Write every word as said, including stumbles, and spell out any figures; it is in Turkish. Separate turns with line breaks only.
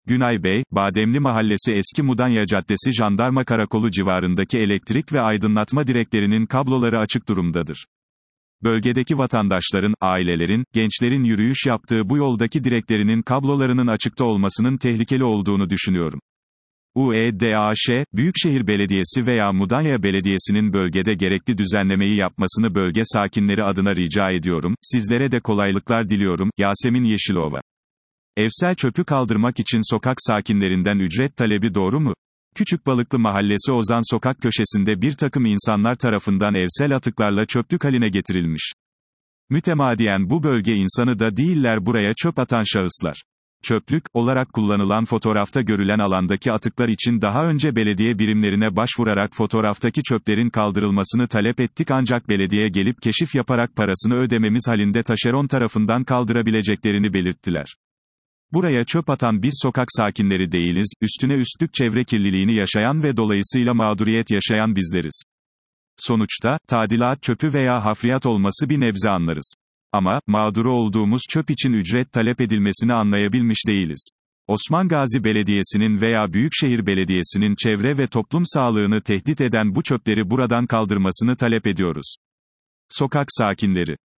Günay Bey, Bademli Mahallesi Eski Mudanya Caddesi Jandarma Karakolu civarındaki elektrik ve aydınlatma direklerinin kabloları açık durumdadır. Bölgedeki vatandaşların, ailelerin, gençlerin yürüyüş yaptığı bu yoldaki direklerinin kablolarının açıkta olmasının tehlikeli olduğunu düşünüyorum. U E D A Ş, Büyükşehir Belediyesi veya Mudanya Belediyesi'nin bölgede gerekli düzenlemeyi yapmasını bölge sakinleri adına rica ediyorum. Sizlere de kolaylıklar diliyorum. Yasemin Yeşilova. Evsel çöpü kaldırmak için sokak sakinlerinden ücret talebi doğru mu? Küçükbalıklı Mahallesi Ozan Sokak köşesinde bir takım insanlar tarafından evsel atıklarla çöplük haline getirilmiş. Mütemadiyen bu bölge insanı da değiller buraya çöp atan şahıslar. Çöplük olarak kullanılan fotoğrafta görülen alandaki atıklar için daha önce belediye birimlerine başvurarak fotoğraftaki çöplerin kaldırılmasını talep ettik ancak belediye gelip keşif yaparak parasını ödememiz halinde taşeron tarafından kaldırabileceklerini belirttiler. Buraya çöp atan biz sokak sakinleri değiliz, üstüne üstlük çevre kirliliğini yaşayan ve dolayısıyla mağduriyet yaşayan bizleriz. Sonuçta, tadilat çöpü veya hafriyat olması bir nebze anlarız. Ama, mağduru olduğumuz çöp için ücret talep edilmesini anlayabilmiş değiliz. Osman Gazi Belediyesi'nin veya Büyükşehir Belediyesi'nin çevre ve toplum sağlığını tehdit eden bu çöpleri buradan kaldırmasını talep ediyoruz. Sokak sakinleri.